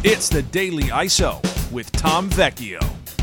It's the Daily ISO with Tom Vecchio.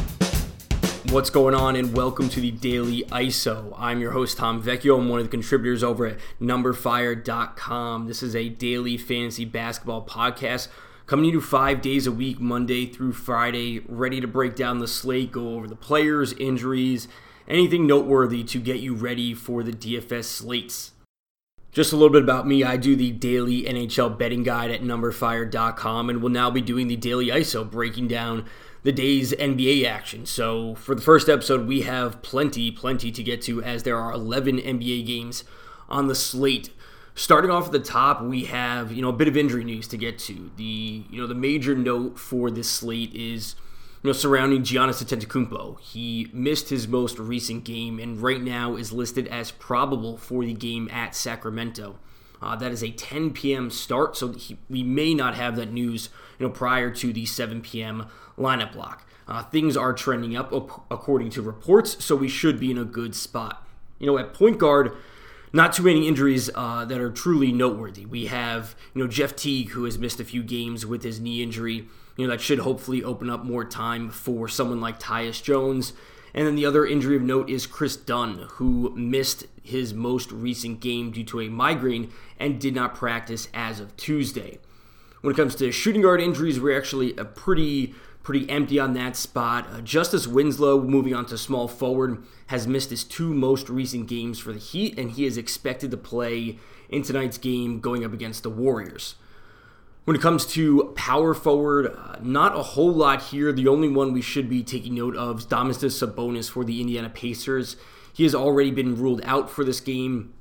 What's going on, and welcome to the Daily ISO. I'm your host, Tom Vecchio. I'm one of the contributors over at numberfire.com. This is a daily fantasy basketball podcast coming to you 5 days a week, Monday through Friday, ready to break down the slate, go over the players, injuries, anything noteworthy to get you ready for the DFS slates. Just a little bit about me. I do the daily NHL betting guide at numberfire.com, and will now be doing the Daily ISO, breaking down the day's NBA action. So for the first episode, we have plenty to get to, as there are 11 NBA games on the slate. Starting off at the top, we have a bit of injury news to get to. The major note for this slate is surrounding Giannis Antetokounmpo. He missed his most recent game and right now is listed as probable for the game at Sacramento. That is a 10 p.m. start, so we may not have that news prior to the 7 p.m. lineup block. Things are trending up according to reports, so we should be in a good spot. At point guard, not too many injuries that are truly noteworthy. We have Jeff Teague, who has missed a few games with his knee injury. That should hopefully open up more time for someone like Tyus Jones. And then the other injury of note is Chris Dunn, who missed his most recent game due to a migraine and did not practice as of Tuesday. When it comes to shooting guard injuries, we're actually pretty empty on that spot. Justice Winslow, moving on to small forward, has missed his two most recent games for the Heat, and he is expected to play in tonight's game going up against the Warriors. When it comes to power forward, not a whole lot here. The only one we should be taking note of is Domantas Sabonis for the Indiana Pacers. He has already been ruled out for this game.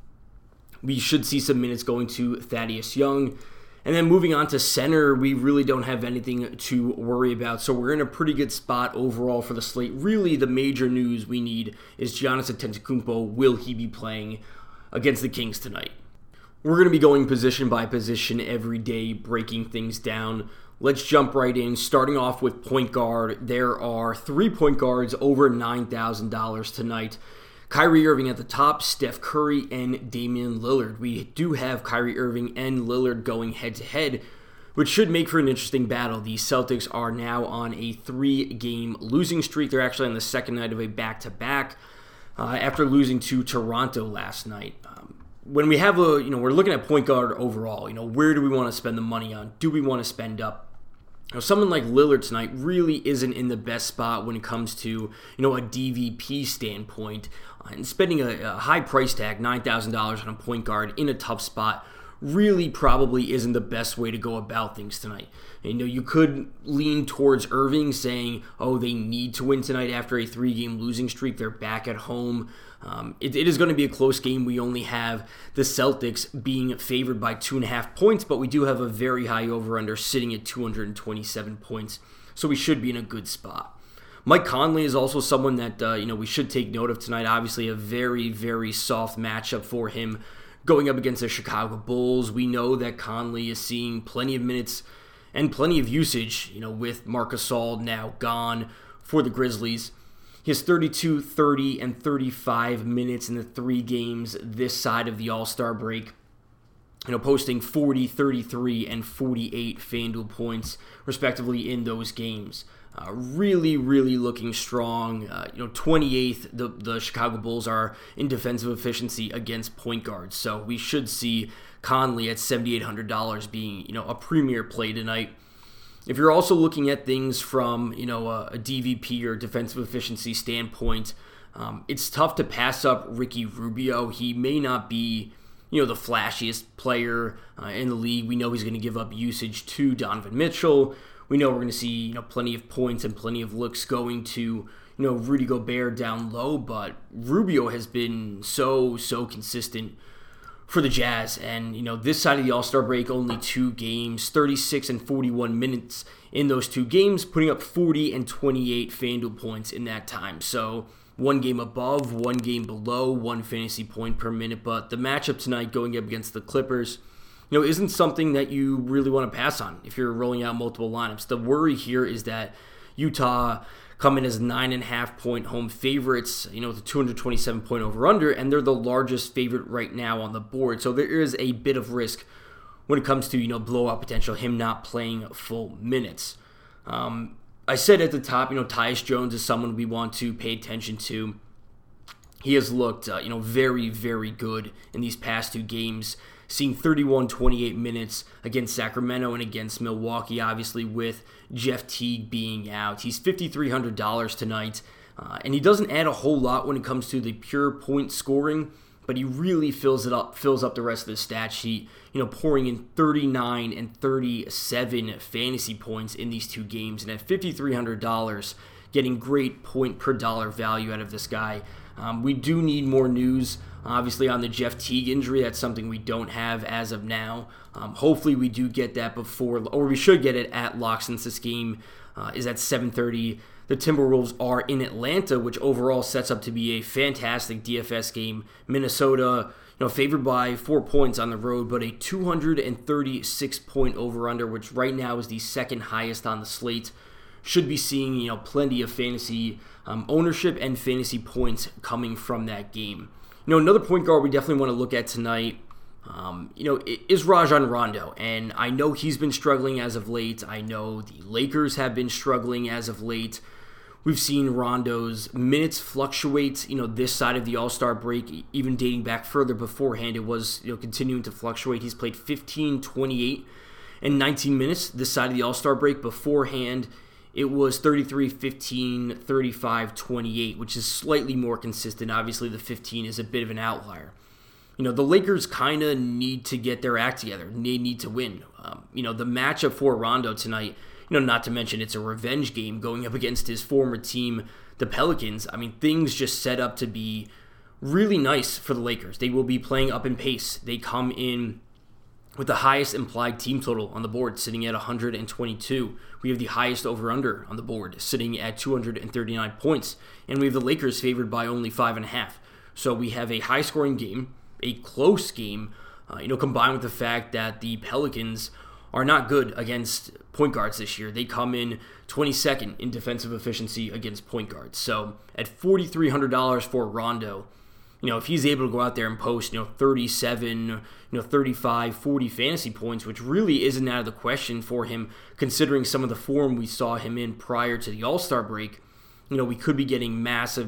We should see some minutes going to Thaddeus Young. And then moving on to center, we really don't have anything to worry about. So we're in a pretty good spot overall for the slate. Really, the major news we need is Giannis Antetokounmpo. Will he be playing against the Kings tonight? We're going to be going position by position every day, breaking things down. Let's jump right in, starting off with point guard. There are 3 point guards over $9,000 tonight. Kyrie Irving at the top, Steph Curry, and Damian Lillard. We do have Kyrie Irving and Lillard going head-to-head, which should make for an interesting battle. The Celtics are now on a 3-game losing streak. They're actually on the second night of a back-to-back after losing to Toronto last night. When we have we're looking at point guard overall, where do we want to spend the money on? Do we want to spend up? Someone like Lillard tonight really isn't in the best spot when it comes to, a DVP standpoint. And spending a high price tag, $9,000 on a point guard in a tough spot, really probably isn't the best way to go about things tonight. You could lean towards Irving saying, they need to win tonight after a 3-game losing streak. They're back at home. It is going to be a close game. We only have the Celtics being favored by 2.5 points, but we do have a very high over-under sitting at 227 points, so we should be in a good spot. Mike Conley is also someone that we should take note of tonight. Obviously, a very, very soft matchup for him going up against the Chicago Bulls. We know that Conley is seeing plenty of minutes and plenty of usage, with Marc Gasol now gone for the Grizzlies. He has 32, 30, and 35 minutes in the 3 games this side of the All-Star break, posting 40, 33, and 48 FanDuel points, respectively, in those games. Really looking strong. 28th, the Chicago Bulls are in defensive efficiency against point guards, so we should see Conley at $7,800 being, a premier play tonight. If you're also looking at things from, a DVP or defensive efficiency standpoint, it's tough to pass up Ricky Rubio. He may not be, the flashiest player in the league. We know he's going to give up usage to Donovan Mitchell. We know we're going to see, plenty of points and plenty of looks going to, Rudy Gobert down low, but Rubio has been so consistent for the Jazz, and this side of the All-Star break, only 2 games, 36 and 41 minutes in those 2 games, putting up 40 and 28 FanDuel points in that time. So 1 game above, 1 game below, 1 fantasy point per minute. But the matchup tonight going up against the Clippers, isn't something that you really want to pass on if you're rolling out multiple lineups. The worry here is that Utah come in as 9.5-point home favorites, the 227-point over-under, and they're the largest favorite right now on the board. So there is a bit of risk when it comes to, blowout potential, him not playing full minutes. I said at the top, Tyus Jones is someone we want to pay attention to. He has looked, very, very good in these past two games, seeing 28 minutes against Sacramento and against Milwaukee, obviously with Jeff Teague being out. He's $5,300 tonight, and he doesn't add a whole lot when it comes to the pure point scoring, but he really fills up the rest of the stat sheet, pouring in 39 and 37 fantasy points in these two games. And at $5,300, getting great point per dollar value out of this guy. We do need more news, obviously, on the Jeff Teague injury. That's something we don't have as of now. Hopefully we do get that before, or we should get it at lock, since this game is at 7:30. The Timberwolves are in Atlanta, which overall sets up to be a fantastic DFS game. Minnesota, favored by 4 points on the road, but a 236-point over-under, which right now is the second highest on the slate. Should be seeing, plenty of fantasy ownership and fantasy points coming from that game. Another point guard we definitely want to look at tonight, is Rajon Rondo. And I know he's been struggling as of late. I know the Lakers have been struggling as of late. We've seen Rondo's minutes fluctuate, this side of the All-Star break, even dating back further beforehand. It was, continuing to fluctuate. He's played 15, 28, and 19 minutes this side of the All-Star break. Beforehand, it was 33, 15, 35, 28, which is slightly more consistent. Obviously, the 15 is a bit of an outlier. The Lakers kind of need to get their act together. They need to win. The matchup for Rondo tonight, not to mention it's a revenge game going up against his former team, the Pelicans. Things just set up to be really nice for the Lakers. They will be playing up in pace. They come in with the highest implied team total on the board, sitting at 122. We have the highest over-under on the board, sitting at 239 points. And we have the Lakers favored by only 5.5. So we have a high-scoring game, a close game, combined with the fact that the Pelicans are not good against point guards this year. They come in 22nd in defensive efficiency against point guards. So at $4,300 for Rondo, if he's able to go out there and post, 37, 35, 40 fantasy points, which really isn't out of the question for him, considering some of the form we saw him in prior to the All-Star break, we could be getting massive,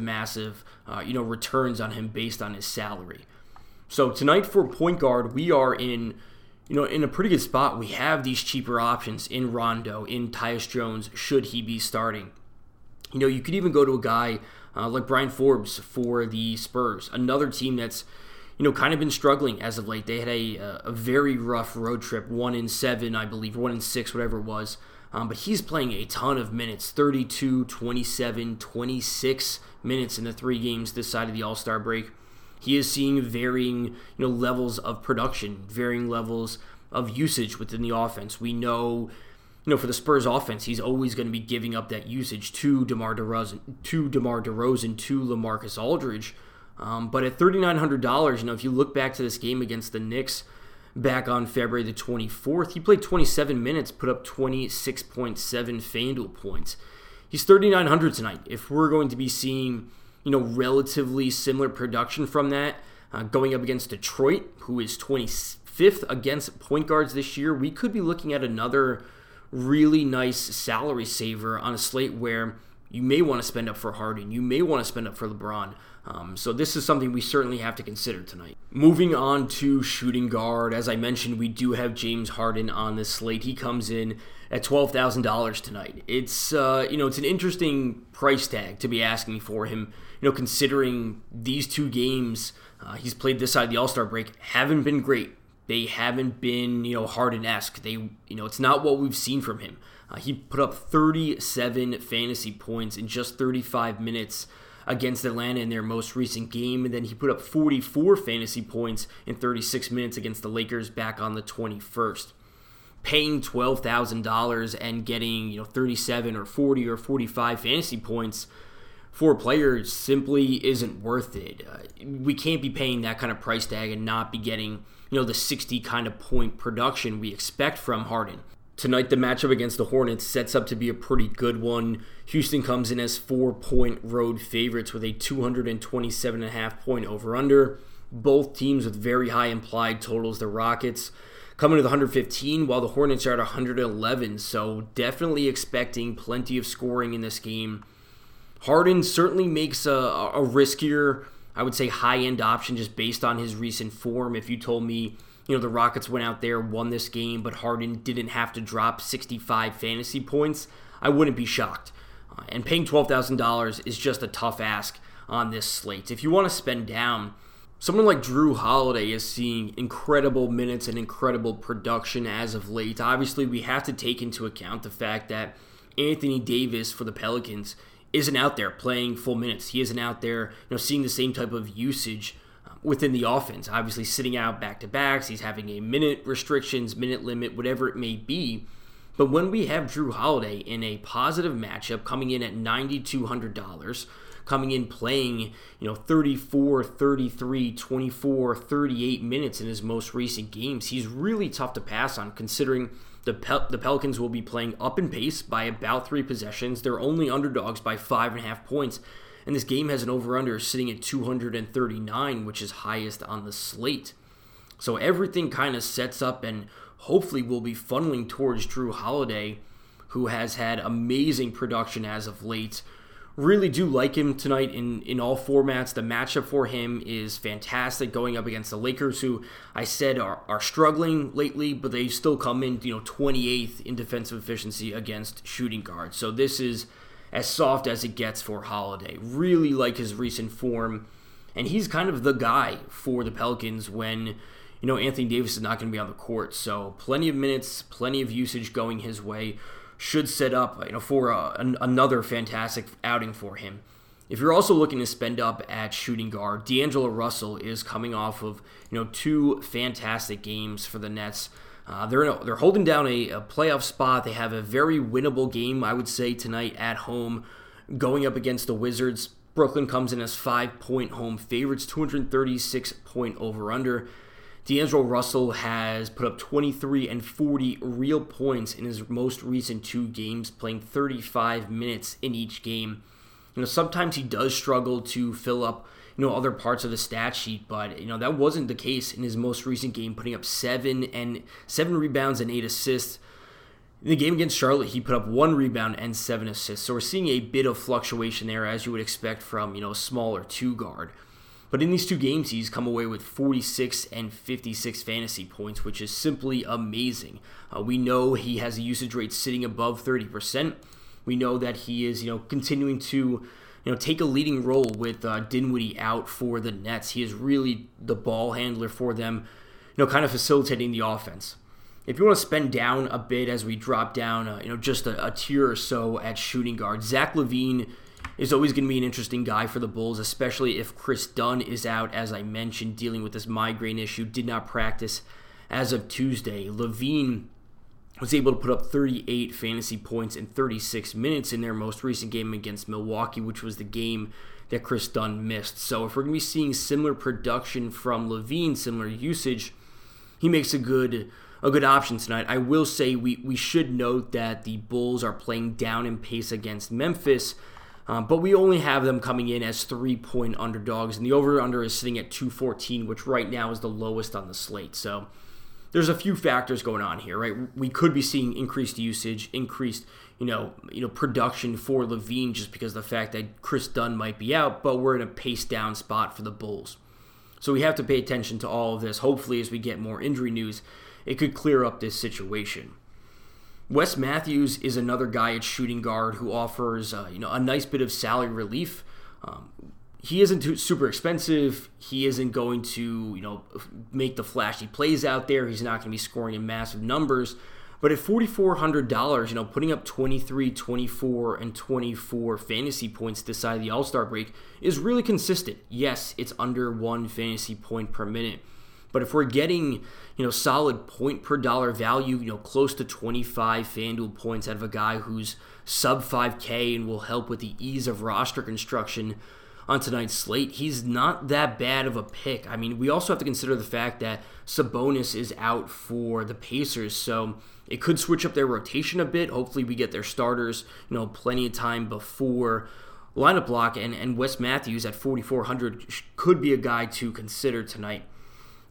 returns on him based on his salary. So tonight for point guard, we are in a pretty good spot. We have these cheaper options in Rondo, in Tyus Jones, should he be starting. You could even go to a guy like Brian Forbes for the Spurs, another team that's, kind of been struggling as of late. They had a very rough road trip, 1-7, I believe, 1-6, whatever it was. But he's playing a ton of minutes, 32, 27, 26 minutes in the 3 games this side of the All-Star break. He is seeing varying, levels of production, varying levels of usage within the offense. We know, for the Spurs offense, he's always going to be giving up that usage to DeMar DeRozan, to LaMarcus Aldridge. But at $3,900, if you look back to this game against the Knicks back on February the 24th, he played 27 minutes, put up 26.7 FanDuel points. He's $3,900 tonight. If we're going to be seeing relatively similar production from that, going up against Detroit, who is 25th against point guards this year, we could be looking at another really nice salary saver on a slate where you may want to spend up for Harden, you may want to spend up for LeBron. So this is something we certainly have to consider tonight. Moving on to shooting guard, as I mentioned, we do have James Harden on this slate. He comes in at $12,000 tonight. It's it's an interesting price tag to be asking for him. Considering these 2 games he's played this side of the All-Star break haven't been great. They haven't been, Harden-esque. It's not what we've seen from him. He put up 37 fantasy points in just 35 minutes against Atlanta in their most recent game, and then he put up 44 fantasy points in 36 minutes against the Lakers back on the 21st. Paying $12,000 and getting 37 or 40 or 45 fantasy points for players simply isn't worth it. We can't be paying that kind of price tag and not be getting the 60 kind of point production we expect from Harden. Tonight, the matchup against the Hornets sets up to be a pretty good one. Houston comes in as 4-point road favorites with a 227.5 point over-under. Both teams with very high implied totals. The Rockets coming to the 115, while the Hornets are at 111. So definitely expecting plenty of scoring in this game. Harden certainly makes a riskier, I would say, high-end option just based on his recent form. If you told me, the Rockets went out there, won this game, but Harden didn't have to drop 65 fantasy points, I wouldn't be shocked. And paying $12,000 is just a tough ask on this slate. If you want to spend down, someone like Jrue Holiday is seeing incredible minutes and incredible production as of late. Obviously, we have to take into account the fact that Anthony Davis for the Pelicans isn't out there playing full minutes. He isn't out there, seeing the same type of usage within the offense. Obviously, sitting out back-to-backs, he's having a minute restrictions, minute limit, whatever it may be. But when we have Jrue Holiday in a positive matchup, coming in at $9,200, coming in playing, 34, 33, 24, 38 minutes in his most recent games, he's really tough to pass on considering the Pelicans will be playing up in pace by about 3 possessions. They're only underdogs by 5.5 points. And this game has an over-under sitting at 239, which is highest on the slate. So everything kind of sets up and hopefully will be funneling towards Jrue Holiday, who has had amazing production as of late. Really do like him tonight in all formats. The matchup for him is fantastic going up against the Lakers, who I said are struggling lately, but they still come in 28th in defensive efficiency against shooting guards. So this is as soft as it gets for Holiday. Really like his recent form, and he's kind of the guy for the Pelicans when Anthony Davis is not going to be on the court. So plenty of minutes, plenty of usage going his way. Should set up for another fantastic outing for him. If you're also looking to spend up at shooting guard, D'Angelo Russell is coming off of 2 fantastic games for the Nets. They're holding down a playoff spot. They have a very winnable game, I would say, tonight at home, going up against the Wizards. Brooklyn comes in as 5-point home favorites, 236-point over-under. D'Angelo Russell has put up 23 and 40 real points in his most recent 2 games, playing 35 minutes in each game. Sometimes he does struggle to fill up, other parts of the stat sheet, but, that wasn't the case in his most recent game, putting up 7 rebounds and 8 assists. In the game against Charlotte, he put up 1 rebound and 7 assists. So we're seeing a bit of fluctuation there, as you would expect from, a smaller 2 guard. But in these 2 games, he's come away with 46 and 56 fantasy points, which is simply amazing. We know he has a usage rate sitting above 30%. We know that he is, continuing to, take a leading role with Dinwiddie out for the Nets. He is really the ball handler for them, kind of facilitating the offense. If you want to spend down a bit as we drop down, just a tier or so at shooting guard, Zach LaVine is always going to be an interesting guy for the Bulls, especially if Chris Dunn is out, as I mentioned, dealing with this migraine issue, did not practice as of Tuesday. LaVine was able to put up 38 fantasy points in 36 minutes in their most recent game against Milwaukee, which was the game that Chris Dunn missed. So if we're going to be seeing similar production from LaVine, similar usage, he makes a good option tonight. I will say we should note that the Bulls are playing down in pace against Memphis, but we only have them coming in as 3-point underdogs, and the over-under is sitting at 214, which right now is the lowest on the slate. So there's a few factors going on here, right? We could be seeing increased usage, increased, production for LaVine just because of the fact that Chris Dunn might be out, but we're in a pace down spot for the Bulls. So we have to pay attention to all of this. Hopefully, as we get more injury news, it could clear up this situation. Wes Matthews is another guy at shooting guard who offers a nice bit of salary relief. He isn't super expensive. He isn't going to make the flashy plays out there. He's not going to be scoring in massive numbers. But at $4,400, putting up 23, 24, and 24 fantasy points this side of the All-Star break is really consistent. Yes, it's under 1 fantasy point per minute. But if we're getting, solid point per dollar value, close to 25 FanDuel points out of a guy who's sub 5K and will help with the ease of roster construction on tonight's slate, he's not that bad of a pick. I mean, we also have to consider the fact that Sabonis is out for the Pacers, so it could switch up their rotation a bit. Hopefully we get their starters, plenty of time before lineup block, and Wes Matthews at $4,400 could be a guy to consider tonight.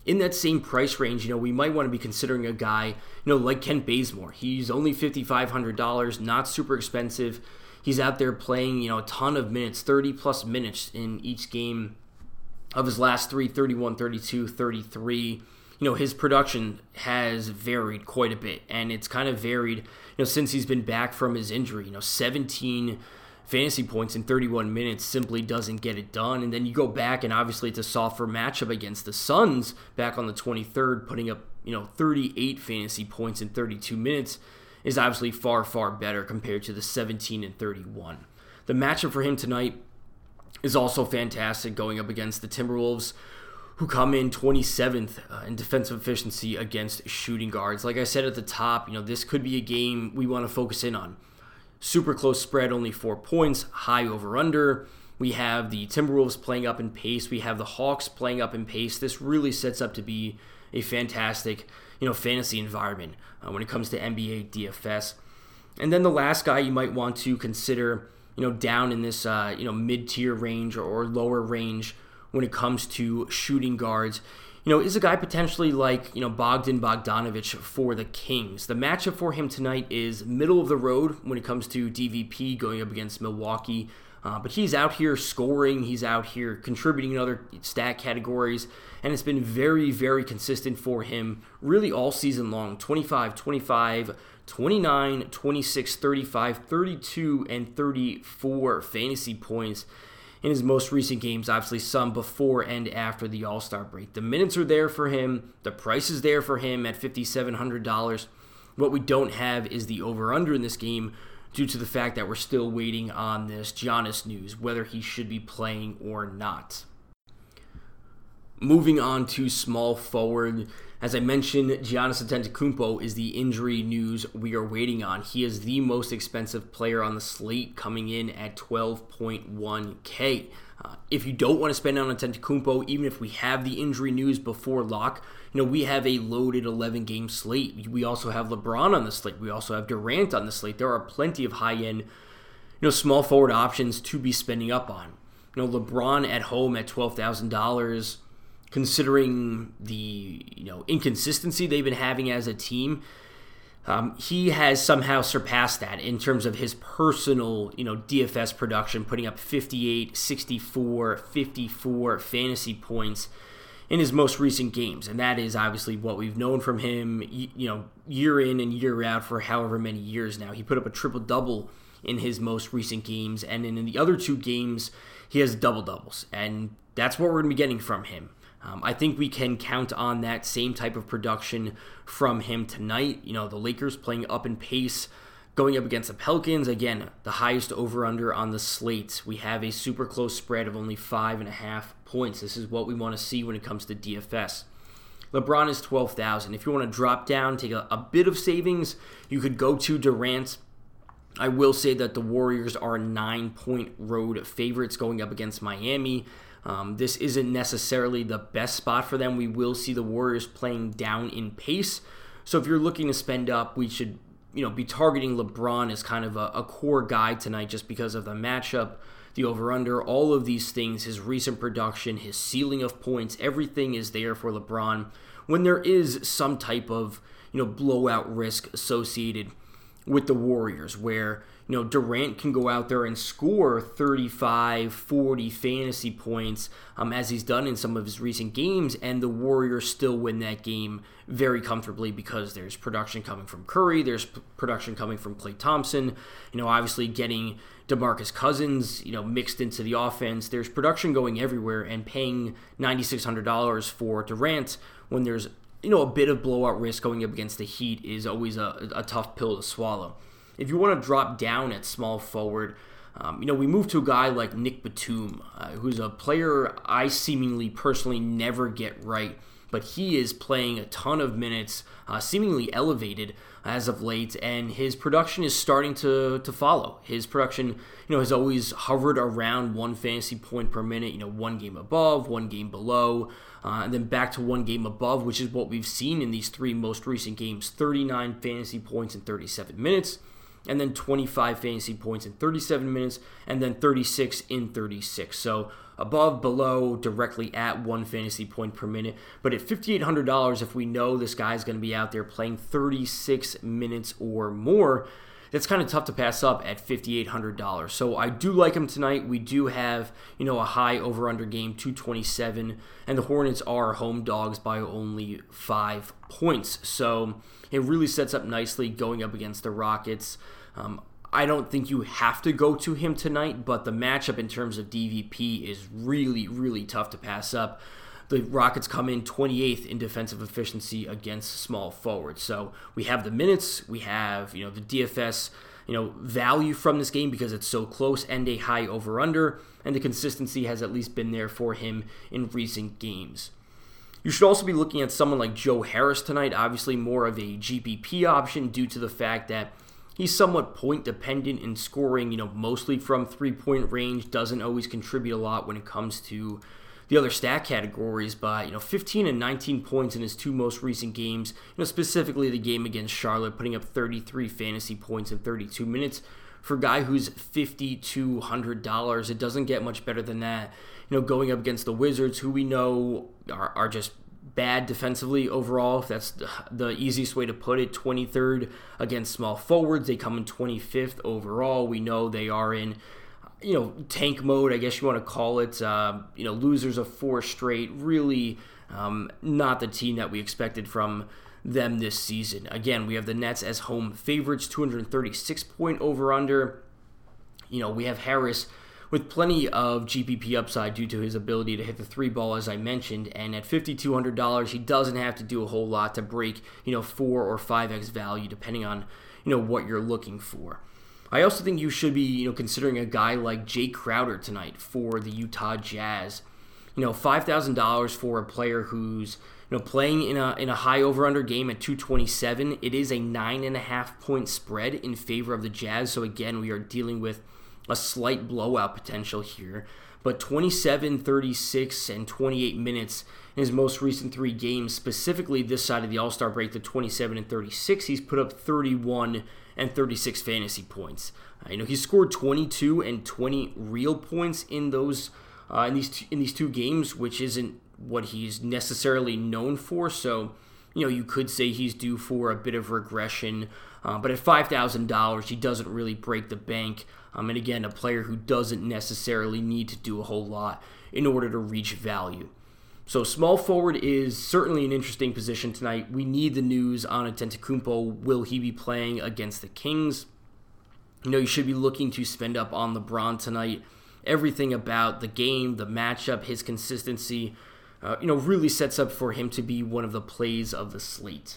in that same price range, we might want to be considering a guy, like Kent Bazemore. He's only $5,500, not super expensive. He's out there playing, a ton of minutes, 30-plus minutes in each game of his last three, 31, 32, 33. His production has varied quite a bit, and it's kind of varied, since he's been back from his injury. 17 fantasy points in 31 minutes simply doesn't get it done. And then you go back, and obviously it's a softer matchup against the Suns back on the 23rd, putting up, 38 fantasy points in 32 minutes is obviously far, far better compared to the 17 and 31. The matchup for him tonight is also fantastic, going up against the Timberwolves, who come in 27th in defensive efficiency against shooting guards. Like I said at the top, this could be a game we want to focus in on. Super close spread, only 4 points, high over-under. We have the Timberwolves playing up in pace. We have the Hawks playing up in pace. This really sets up to be a fantastic, fantasy environment when it comes to NBA DFS. And then the last guy you might want to consider, down in this, mid-tier range or lower range when it comes to shooting guards, is a guy potentially like, Bogdan Bogdanovic for the Kings. The matchup for him tonight is middle of the road when it comes to DVP going up against Milwaukee. But he's out here scoring, he's out here contributing in other stat categories, and it's been very, very consistent for him really all season long. 25, 25, 29, 26, 35, 32, and 34 fantasy points in his most recent games, obviously some before and after the All-Star break. The minutes are there for him. The price is there for him at $5,700. What we don't have is the over-under in this game due to the fact that we're still waiting on this Giannis news, whether he should be playing or not. Moving on to small forward, as I mentioned, Giannis Antetokounmpo is the injury news we are waiting on. He is the most expensive player on the slate, coming in at $12.1K. If you don't want to spend on Antetokounmpo, even if we have the injury news before lock, we have a loaded 11-game slate. We also have LeBron on the slate. We also have Durant on the slate. There are plenty of high-end, small forward options to be spending up on. LeBron at home at $12,000. Considering the inconsistency they've been having as a team, he has somehow surpassed that in terms of his personal DFS production, putting up 58, 64, 54 fantasy points in his most recent games, and that is obviously what we've known from him, year in and year out for however many years now. He put up a triple-double in his most recent games, and in the other 2 games, he has double-doubles, and that's what we're going to be getting from him. I think we can count on that same type of production from him tonight. The Lakers playing up in pace, going up against the Pelicans. Again, the highest over-under on the slate. We have a super close spread of only 5.5 points. This is what we want to see when it comes to DFS. LeBron is $12,000. If you want to drop down, take a bit of savings, you could go to Durant. I will say that the Warriors are 9-point road favorites going up against Miami. This isn't necessarily the best spot for them. We will see the Warriors playing down in pace. So if you're looking to spend up, we should be targeting LeBron as kind of a core guy tonight just because of the matchup, the over-under, all of these things, his recent production, his ceiling of points, everything is there for LeBron when there is some type of blowout risk associated with the Warriors where Durant can go out there and score 35, 40 fantasy points as he's done in some of his recent games, and the Warriors still win that game very comfortably because there's production coming from Curry, there's production coming from Klay Thompson, obviously getting DeMarcus Cousins, mixed into the offense. There's production going everywhere, and paying $9,600 for Durant when there's a bit of blowout risk going up against the Heat is always a tough pill to swallow. If you want to drop down at small forward, we move to a guy like Nick Batum, who's a player I seemingly personally never get right, but he is playing a ton of minutes, seemingly elevated as of late, and his production is starting to follow. His production, has always hovered around 1 fantasy point per minute, 1 game above, 1 game below, and then back to 1 game above, which is what we've seen in these 3 most recent games, 39 fantasy points in 37 minutes. and then 25 fantasy points in 37 minutes, and then 36 in 36. So above, below, directly at 1 fantasy point per minute. But at $5,800, if we know this guy's going to be out there playing 36 minutes or more, that's kind of tough to pass up at $5,800. So I do like him tonight. We do have, a high over-under game, 227, and the Hornets are home dogs by only 5 points. So it really sets up nicely going up against the Rockets. I don't think you have to go to him tonight, but the matchup in terms of DVP is really, really tough to pass up. The Rockets come in 28th in defensive efficiency against small forwards. So we have the minutes, we have, the DFS, value from this game because it's so close and a high over-under, and the consistency has at least been there for him in recent games. You should also be looking at someone like Joe Harris tonight, obviously more of a GPP option due to the fact that he's somewhat point dependent in scoring, mostly from 3-point range, doesn't always contribute a lot when it comes to the other stat categories, but 15 and 19 points in his 2 most recent games, specifically the game against Charlotte, putting up 33 fantasy points in 32 minutes. For a guy who's $5,200, it doesn't get much better than that. Going up against the Wizards, who we know are just bad defensively overall, if that's the easiest way to put it. 23rd against small forwards. They come in 25th overall. We know they are in tank mode, I guess you want to call it. Losers of 4 straight. Really not the team that we expected from them this season. Again, we have the Nets as home favorites, 236 point over-under. We have Harris with plenty of GPP upside due to his ability to hit the 3 ball, as I mentioned. And at $5,200, he doesn't have to do a whole lot to break, 4 or 5x value, depending on, what you're looking for. I also think you should be, considering a guy like Jay Crowder tonight for the Utah Jazz. $5,000 for a player who's, playing in a high over/under game at 227. It is a 9.5 point spread in favor of the Jazz. So again, we are dealing with a slight blowout potential here. But 27, 36, and 28 minutes in his most recent 3 games, specifically this side of the All-Star break, the 27 and 36, he's put up 31 and 36 fantasy points. He scored 22 and 20 real points in those in these 2 games, which isn't what he's necessarily known for. So, you could say he's due for a bit of regression. But at $5,000, he doesn't really break the bank. And again, a player who doesn't necessarily need to do a whole lot in order to reach value. So small forward is certainly an interesting position tonight. We need the news on Antetokounmpo. Will he be playing against the Kings? You should be looking to spend up on LeBron tonight. Everything about the game, the matchup, his consistency, really sets up for him to be one of the plays of the slate.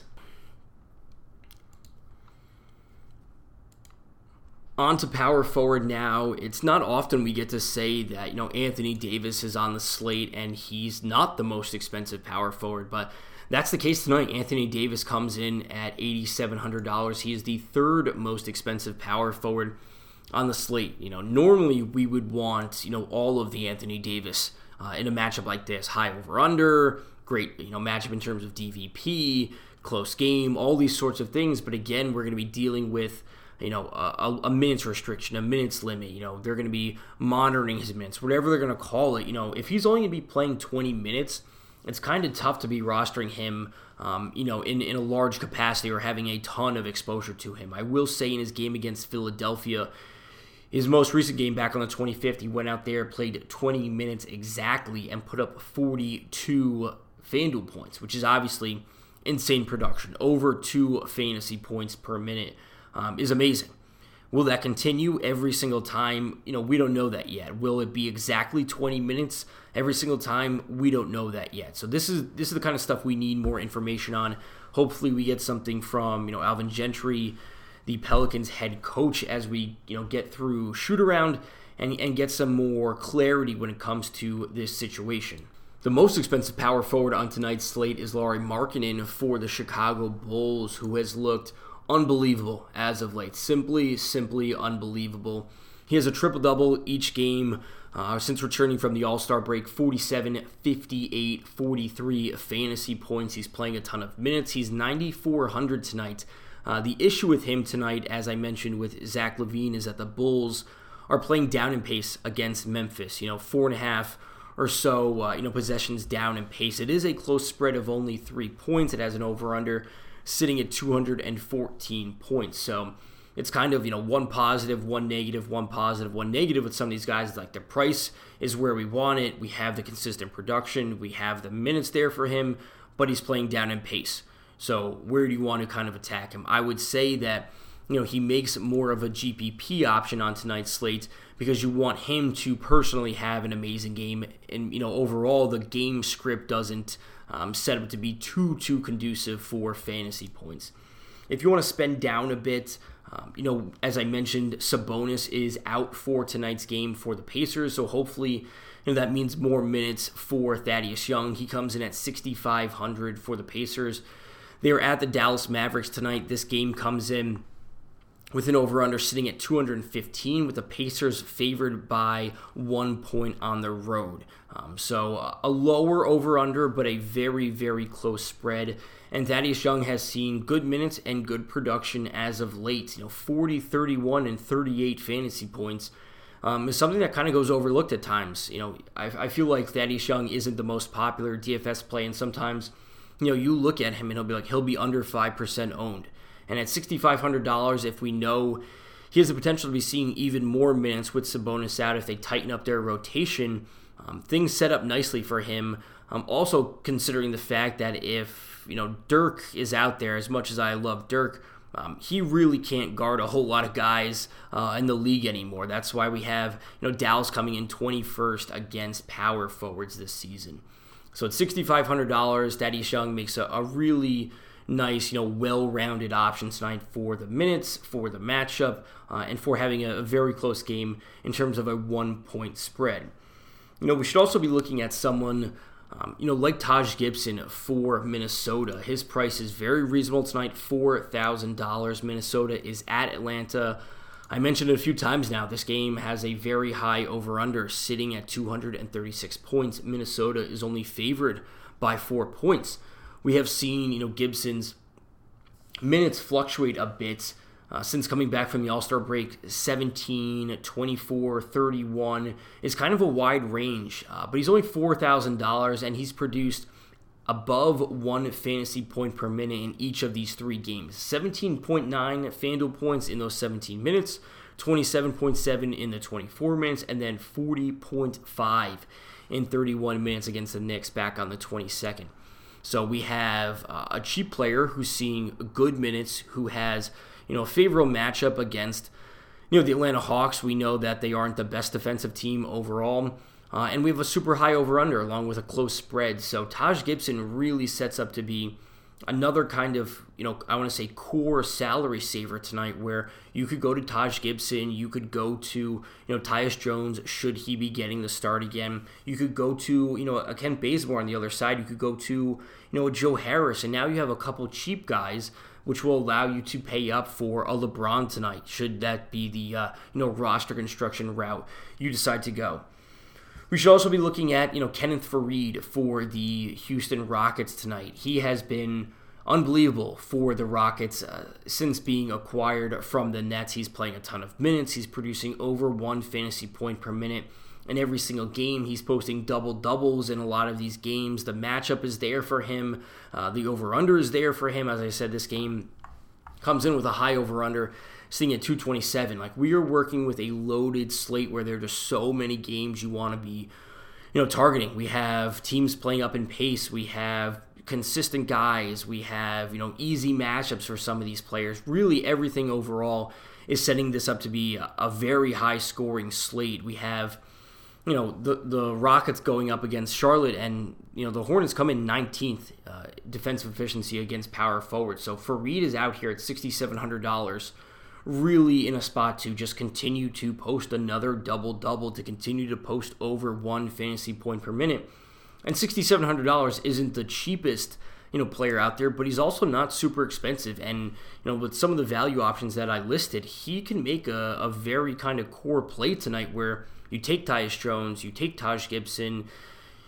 On to power forward now. It's not often we get to say that, Anthony Davis is on the slate and he's not the most expensive power forward, but that's the case tonight. Anthony Davis comes in at $8,700. He is the 3rd most expensive power forward on the slate. Normally we would want, all of the Anthony Davis in a matchup like this. High over-under, great, matchup in terms of DVP, close game, all these sorts of things. But again, we're going to be dealing with a minutes restriction, a minutes limit. They're going to be monitoring his minutes, whatever they're going to call it. If he's only going to be playing 20 minutes, it's kind of tough to be rostering him, in a large capacity or having a ton of exposure to him. I will say in his game against Philadelphia, his most recent game back on the 25th, he went out there, played 20 minutes exactly, and put up 42 FanDuel points, which is obviously insane production. Over 2 fantasy points per minute. Is amazing. Will that continue every single time? We don't know that yet. Will it be exactly 20 minutes every single time? We don't know that yet. So this is the kind of stuff we need more information on. Hopefully we get something from, Alvin Gentry, the Pelicans head coach, as we, get through shoot around and get some more clarity when it comes to this situation. The most expensive power forward on tonight's slate is Lauri Markkanen for the Chicago Bulls, who has looked unbelievable as of late. Simply unbelievable. He has a triple-double each game since returning from the All-Star break. 47, 58, 43 fantasy points. He's playing a ton of minutes. He's 9,400 tonight The issue with him tonight, as I mentioned with Zach LaVine, is that the Bulls are playing down in pace against Memphis. 4.5 or so, possessions down in pace. It is a close spread of only 3 points. It has an over-under sitting at 214 points. So it's kind of, one positive, one negative, one positive, one negative with some of these guys. It's like the price is where we want it. We have the consistent production. We have the minutes there for him, but he's playing down in pace. So where do you want to kind of attack him? I would say that, he makes more of a GPP option on tonight's slate because you want him to personally have an amazing game. And, overall, the game script doesn't set up to be too conducive for fantasy points. If you want to spend down a bit, as I mentioned, Sabonis is out for tonight's game for the Pacers. So hopefully, that means more minutes for Thaddeus Young. He comes in at 6,500 for the Pacers. They are at the Dallas Mavericks tonight. This game comes in with an over-under sitting at 215, with the Pacers favored by 1 point on the road. So a lower over-under, but a very, very close spread. And Thaddeus Young has seen good minutes and good production as of late. 40, 31, and 38 fantasy points is something that kind of goes overlooked at times. I feel like Thaddeus Young isn't the most popular DFS play, and sometimes, you look at him and he'll be under 5% owned. And at $6,500, if we know he has the potential to be seeing even more minutes with Sabonis out, if they tighten up their rotation, things set up nicely for him. Also considering the fact that if, Dirk is out there, as much as I love Dirk, he really can't guard a whole lot of guys in the league anymore. That's why we have, Dallas coming in 21st against power forwards this season. So at $6,500, Thaddeus Young makes a really nice, well-rounded option tonight for the minutes, for the matchup, and for having a very close game in terms of a 1-point spread. We should also be looking at someone, like Taj Gibson for Minnesota. His price is very reasonable tonight, $4,000. Minnesota is at Atlanta. I mentioned it a few times now. This game has a very high over-under sitting at 236 points. Minnesota is only favored by 4 points. We have seen, Gibson's minutes fluctuate a bit since coming back from the All-Star break. 17, 24, 31 is kind of a wide range, but he's only $4,000, and he's produced above 1 fantasy point per minute in each of these 3 games. 17.9 FanDuel points in those 17 minutes, 27.7 in the 24 minutes, and then 40.5 in 31 minutes against the Knicks back on the 22nd. So we have a cheap player who's seeing good minutes, who has, a favorable matchup against, the Atlanta Hawks. We know that they aren't the best defensive team overall. And we have a super high over-under along with a close spread. So Taj Gibson really sets up to be another kind of, I want to say core salary saver tonight, where you could go to Taj Gibson, you could go to, Tyus Jones, should he be getting the start again. You could go to, a Kent Bazemore on the other side. You could go to, a Joe Harris. And now you have a couple cheap guys, which will allow you to pay up for a LeBron tonight, should that be the, roster construction route you decide to go. We should also be looking at, Kenneth Faried for the Houston Rockets tonight. He has been unbelievable for the Rockets since being acquired from the Nets. He's playing a ton of minutes. He's producing over 1 fantasy point per minute in every single game. He's posting double-doubles in a lot of these games. The matchup is there for him. The over-under is there for him. As I said, this game comes in with a high over-under, sitting at 227. We are working with a loaded slate where there are just so many games you want to be, targeting. We have teams playing up in pace. We have consistent guys. We have, easy matchups for some of these players. Really, everything overall is setting this up to be a very high-scoring slate. We have, the Rockets going up against Charlotte, and, the Hornets come in 19th defensive efficiency against power forward. So Faried is out here at $6,700. Really in a spot to just continue to post another double-double, to continue to post over 1 fantasy point per minute. And $6,700 isn't the cheapest, player out there, but he's also not super expensive. And, with some of the value options that I listed, he can make a very kind of core play tonight where you take Tyus Jones, you take Taj Gibson,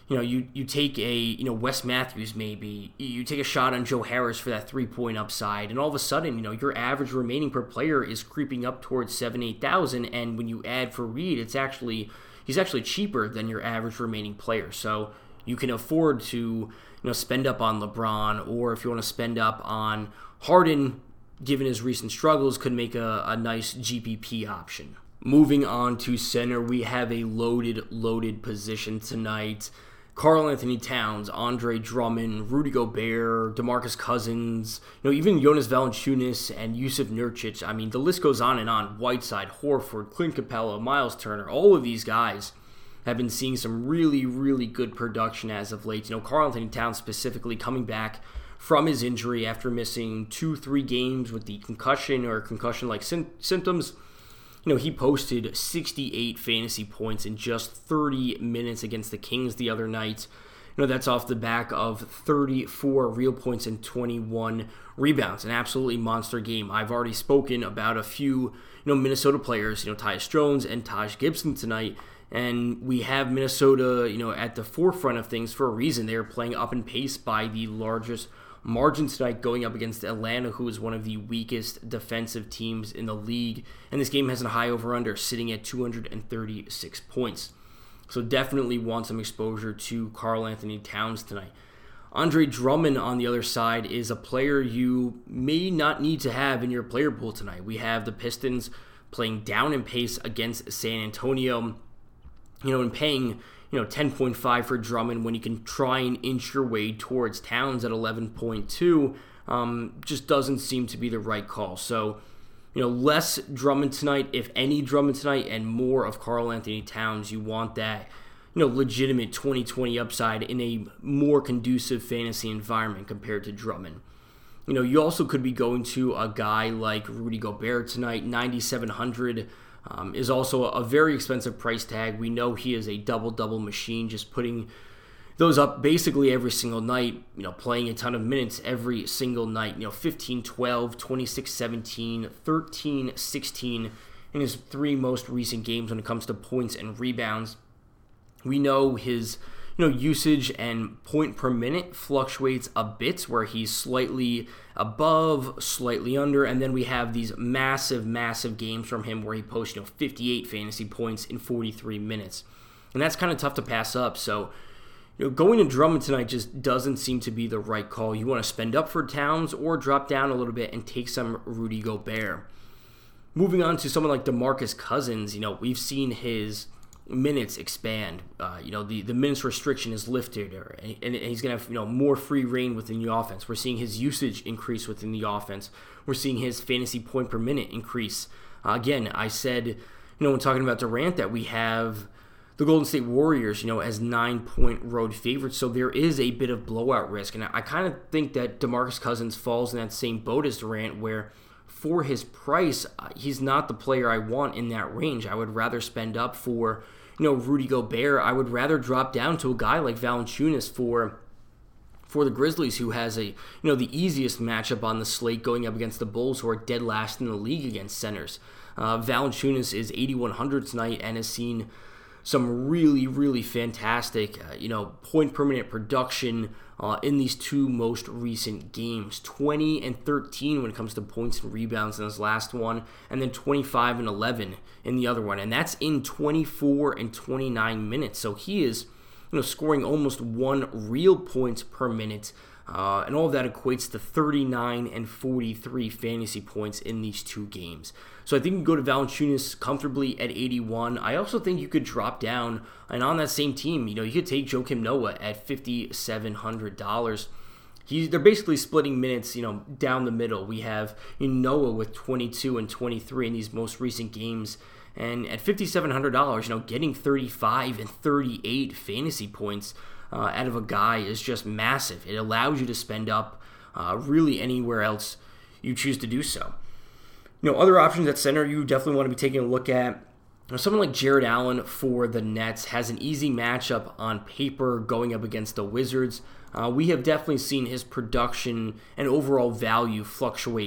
you take a, Wes Matthews maybe, you take a shot on Joe Harris for that 3-point upside, and all of a sudden, your average remaining per player is creeping up towards 7,000-8,000, and when you add for Reed, he's actually cheaper than your average remaining player. So you can afford to, spend up on LeBron, or if you want to spend up on Harden, given his recent struggles, could make a nice GPP option. Moving on to center, we have a loaded position tonight. Karl-Anthony Towns, Andre Drummond, Rudy Gobert, DeMarcus Cousins, even Jonas Valanciunas and Jusuf Nurkic. I mean, the list goes on and on. Whiteside, Horford, Clint Capella, Miles Turner, all of these guys have been seeing some really, really good production as of late. Karl-Anthony Towns specifically coming back from his injury after missing 2-3 games with the concussion or concussion-like symptoms. He posted 68 fantasy points in just 30 minutes against the Kings the other night. That's off the back of 34 real points and 21 rebounds. An absolutely monster game. I've already spoken about a few, Minnesota players, Tyus Jones and Taj Gibson tonight. And we have Minnesota, at the forefront of things for a reason. They are playing up in pace by the largest margin tonight, going up against Atlanta, who is one of the weakest defensive teams in the league. And this game has a high over-under sitting at 236 points. So definitely want some exposure to Karl-Anthony Towns tonight. Andre Drummond, on the other side, is a player you may not need to have in your player pool tonight. We have the Pistons playing down in pace against San Antonio, and paying 10.5 for Drummond when you can try and inch your way towards Towns at 11.2 just doesn't seem to be the right call. So, less Drummond tonight, if any Drummond tonight, and more of Karl-Anthony Towns. You want that, legitimate 2020 upside in a more conducive fantasy environment compared to Drummond. You also could be going to a guy like Rudy Gobert tonight, 9,700. Is also a very expensive price tag. We know he is a double-double machine, just putting those up basically every single night, playing a ton of minutes every single night, 15-12, 26-17, 13-16 in his 3 most recent games when it comes to points and rebounds. We know his usage and point per minute fluctuates a bit, where he's slightly above, slightly under, and then we have these massive games from him where he posts 58 fantasy points in 43 minutes. And that's kind of tough to pass up. So, going to Drummond tonight just doesn't seem to be the right call. You want to spend up for Towns or drop down a little bit and take some Rudy Gobert. Moving on to someone like DeMarcus Cousins, we've seen his minutes expand. The minutes restriction is lifted, and he's going to have more free reign within the offense. We're seeing his usage increase within the offense. We're seeing his fantasy point per minute increase. Again, I said, when talking about Durant, that we have the Golden State Warriors, as 9-point road favorites, so there is a bit of blowout risk, and I kind of think that DeMarcus Cousins falls in that same boat as Durant, where for his price, he's not the player I want in that range. I would rather spend up for Rudy Gobert. I would rather drop down to a guy like Valanciunas for the Grizzlies, who has the easiest matchup on the slate going up against the Bulls, who are dead last in the league against centers. Valanciunas is 8,100 tonight and has seen some really fantastic point per minute production in these 2 most recent games. 20 and 13 when it comes to points and rebounds in his last one, and then 25 and 11 in the other one, and that's in 24 and 29 minutes. So he is scoring almost 1 real points per minute, and all of that equates to 39 and 43 fantasy points in these 2 games. So I think you can go to Valanciunas comfortably at 81. I also think you could drop down, and on that same team, you could take Joakim Noah at $5,700. They're basically splitting minutes, down the middle. We have Noah with 22 and 23 in these most recent games, and at $5,700, getting 35 and 38 fantasy points out of a guy is just massive. It allows you to spend up really anywhere else you choose to do so. Other options at center you definitely want to be taking a look at. Someone like Jared Allen for the Nets has an easy matchup on paper going up against the Wizards. We have definitely seen his production and overall value fluctuate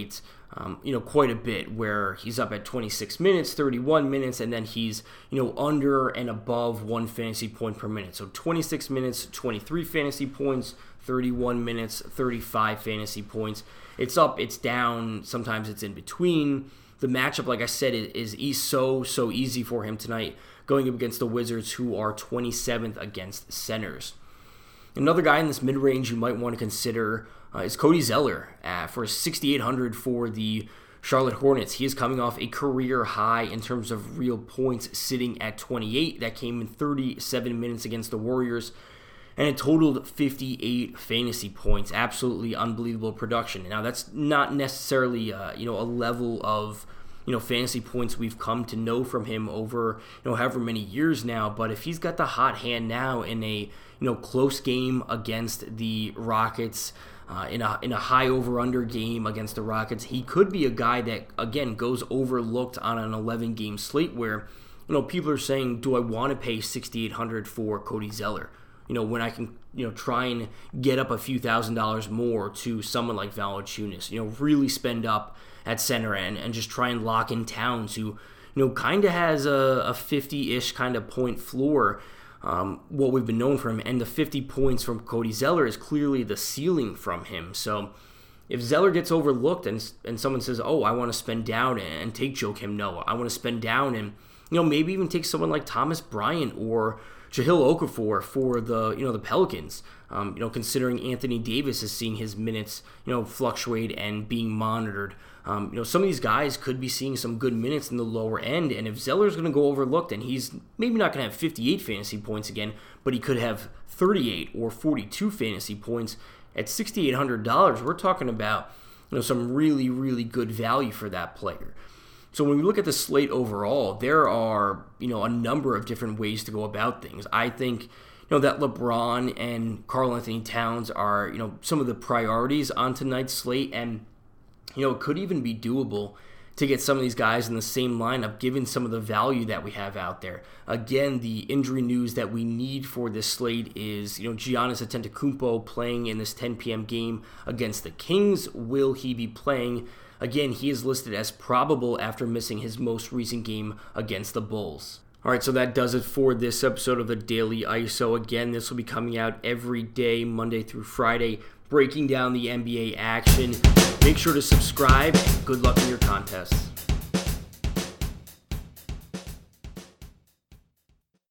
quite a bit, where he's up at 26 minutes, 31 minutes, and then he's, under and above 1 fantasy point per minute. So 26 minutes, 23 fantasy points, 31 minutes, 35 fantasy points. It's up, it's down, sometimes it's in between. The matchup, like I said, is so easy for him tonight, going up against the Wizards, who are 27th against centers. Another guy in this mid-range you might want to consider is Cody Zeller for 6,800 for the Charlotte Hornets. He is coming off a career high in terms of real points, sitting at 28. That came in 37 minutes against the Warriors, and it totaled 58 fantasy points. Absolutely unbelievable production. Now, that's not necessarily a level of fantasy points we've come to know from him over however many years now. But if he's got the hot hand now in a close game against the Rockets, in a high over/under game against the Rockets, he could be a guy that, again, goes overlooked on an 11-game slate where people are saying, do I want to pay 6,800 for Cody Zeller? When I can, try and get up a few $1,000s more to someone like Valanciunas, really spend up at center and just try and lock in Towns, who, kind of has a 50-ish kind of point floor, what we've been known for him. And the 50 points from Cody Zeller is clearly the ceiling from him. So if Zeller gets overlooked and someone says, oh, I want to spend down and take Joakim Noah, I want to spend down and, maybe even take someone like Thomas Bryant or Jahlil Okafor for the Pelicans, considering Anthony Davis is seeing his minutes, fluctuate and being monitored. Some of these guys could be seeing some good minutes in the lower end, and if Zeller's going to go overlooked, and he's maybe not going to have 58 fantasy points again, but he could have 38 or 42 fantasy points at $6,800, we're talking about some really, really good value for that player. So when we look at the slate overall, there are, a number of different ways to go about things. I think, that LeBron and Karl Anthony Towns are, some of the priorities on tonight's slate, and, it could even be doable to get some of these guys in the same lineup, given some of the value that we have out there. Again, the injury news that we need for this slate is, Giannis Antetokounmpo playing in this 10 p.m. game against the Kings. Will he be playing? Again, he is listed as probable after missing his most recent game against the Bulls. All right, so that does it for this episode of the Daily ISO. Again, this will be coming out every day, Monday through Friday, breaking down the NBA action. Make sure to subscribe, and good luck in your contests.